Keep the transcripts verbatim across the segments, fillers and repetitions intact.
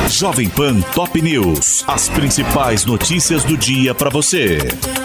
Jovem Pan Top News. As principais notícias do dia para você.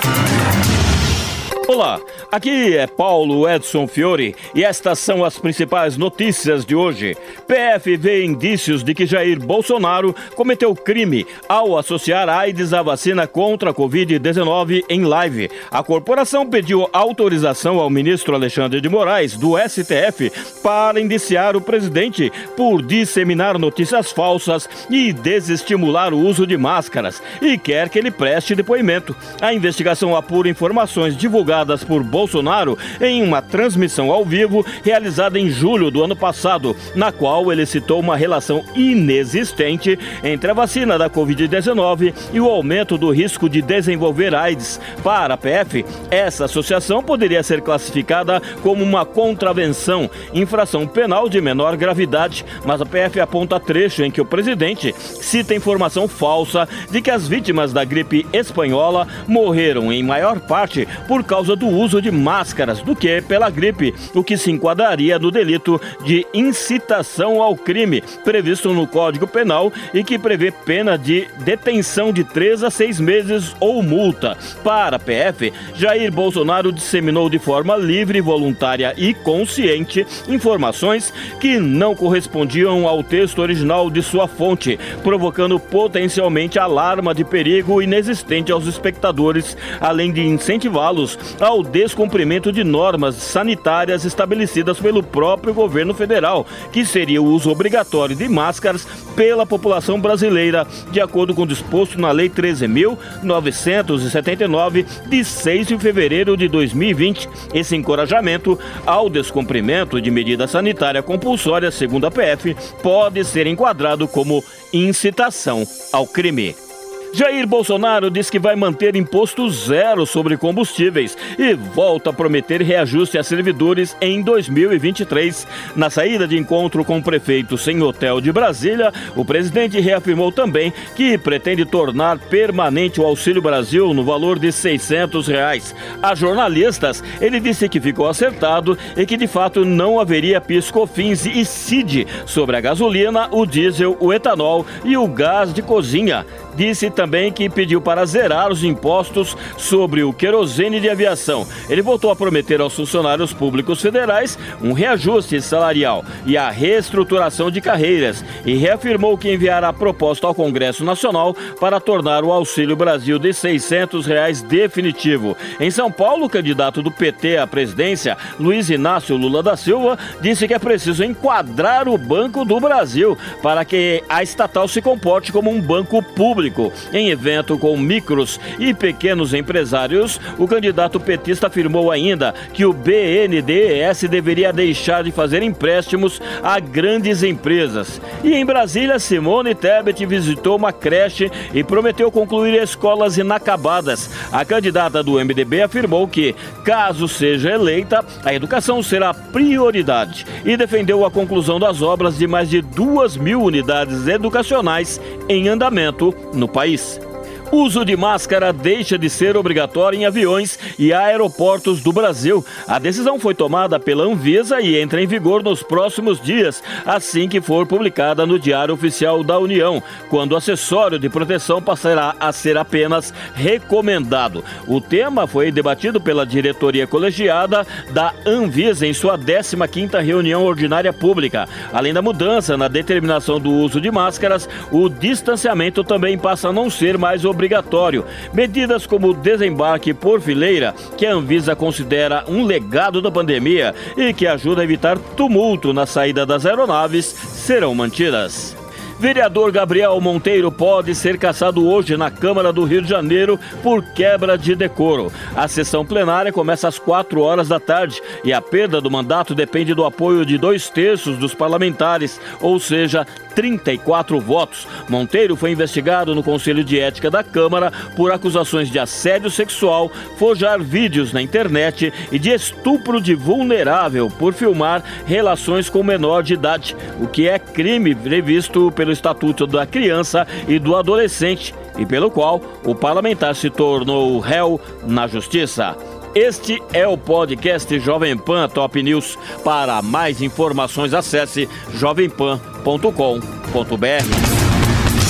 Olá, aqui é Paulo Edson Fiore e estas são as principais notícias de hoje. P F vê indícios de que Jair Bolsonaro cometeu crime ao associar AIDS à vacina contra a covid dezenove em live. A corporação pediu autorização ao ministro Alexandre de Moraes, do S T F, para indiciar o presidente por disseminar notícias falsas e desestimular o uso de máscaras e quer que ele preste depoimento. A investigação apura informações divulgadas por Bolsonaro em uma transmissão ao vivo realizada em julho do ano passado, na qual ele citou uma relação inexistente entre a vacina da covid dezenove e o aumento do risco de desenvolver AIDS. Para a P F, essa associação poderia ser classificada como uma contravenção, infração penal de menor gravidade, mas a P F aponta trecho em que o presidente cita informação falsa de que as vítimas da gripe espanhola morreram em maior parte por causa do uso de máscaras do que pela gripe, o que se enquadraria no delito de incitação ao crime, previsto no Código Penal e que prevê pena de detenção de três a seis meses ou multa. Para a P F, Jair Bolsonaro disseminou de forma livre, voluntária e consciente informações que não correspondiam ao texto original de sua fonte, provocando potencialmente alarma de perigo inexistente aos espectadores, além de incentivá-los ao descumprimento de normas sanitárias estabelecidas pelo próprio governo federal, que seria o uso obrigatório de máscaras pela população brasileira, de acordo com o disposto na Lei treze mil novecentos e setenta e nove, de seis de fevereiro de dois mil e vinte. Esse encorajamento ao descumprimento de medida sanitária compulsória, segundo a P F, pode ser enquadrado como incitação ao crime. Jair Bolsonaro diz que vai manter imposto zero sobre combustíveis e volta a prometer reajuste a servidores em dois mil e vinte e três. Na saída de encontro com prefeitos em hotel de Brasília, o presidente reafirmou também que pretende tornar permanente o Auxílio Brasil no valor de seiscentos reais. A jornalistas, ele disse que ficou acertado e que de fato não haveria PIS, COFINS e C I D sobre a gasolina, o diesel, o etanol e o gás de cozinha. Disse também que pediu para zerar os impostos sobre o querosene de aviação. Ele voltou a prometer aos funcionários públicos federais um reajuste salarial e a reestruturação de carreiras e reafirmou que enviará proposta ao Congresso Nacional para tornar o Auxílio Brasil de seiscentos reais definitivo. Em São Paulo, o candidato do P T à presidência, Luiz Inácio Lula da Silva, disse que é preciso enquadrar o Banco do Brasil para que a estatal se comporte como um banco público. Em evento com micros e pequenos empresários, o candidato petista afirmou ainda que o B N D E S deveria deixar de fazer empréstimos a grandes empresas. E em Brasília, Simone Tebet visitou uma creche e prometeu concluir escolas inacabadas. A candidata do M D B afirmou que, caso seja eleita, a educação será prioridade e defendeu a conclusão das obras de mais de duas mil unidades educacionais em andamento no país. Uso de máscara deixa de ser obrigatório em aviões e aeroportos do Brasil. A decisão foi tomada pela Anvisa e entra em vigor nos próximos dias, assim que for publicada no Diário Oficial da União, quando o acessório de proteção passará a ser apenas recomendado. O tema foi debatido pela diretoria colegiada da Anvisa em sua décima quinta reunião ordinária pública. Além da mudança na determinação do uso de máscaras, o distanciamento também passa a não ser mais obrigatório. obrigatório. Medidas como o desembarque por fileira, que a Anvisa considera um legado da pandemia e que ajuda a evitar tumulto na saída das aeronaves, serão mantidas. Vereador Gabriel Monteiro pode ser cassado hoje na Câmara do Rio de Janeiro por quebra de decoro. A sessão plenária começa às quatro horas da tarde e a perda do mandato depende do apoio de dois terços dos parlamentares, ou seja, trinta e quatro votos. Monteiro foi investigado no Conselho de Ética da Câmara por acusações de assédio sexual, forjar vídeos na internet e de estupro de vulnerável por filmar relações com menor de idade, o que é crime previsto pelo Estatuto da Criança e do Adolescente e pelo qual o parlamentar se tornou réu na Justiça. Este é o podcast Jovem Pan Top News. Para mais informações, acesse jovem pan ponto com ponto br.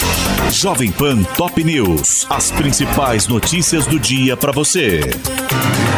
Jovem Pan Top News. As principais notícias do dia para você.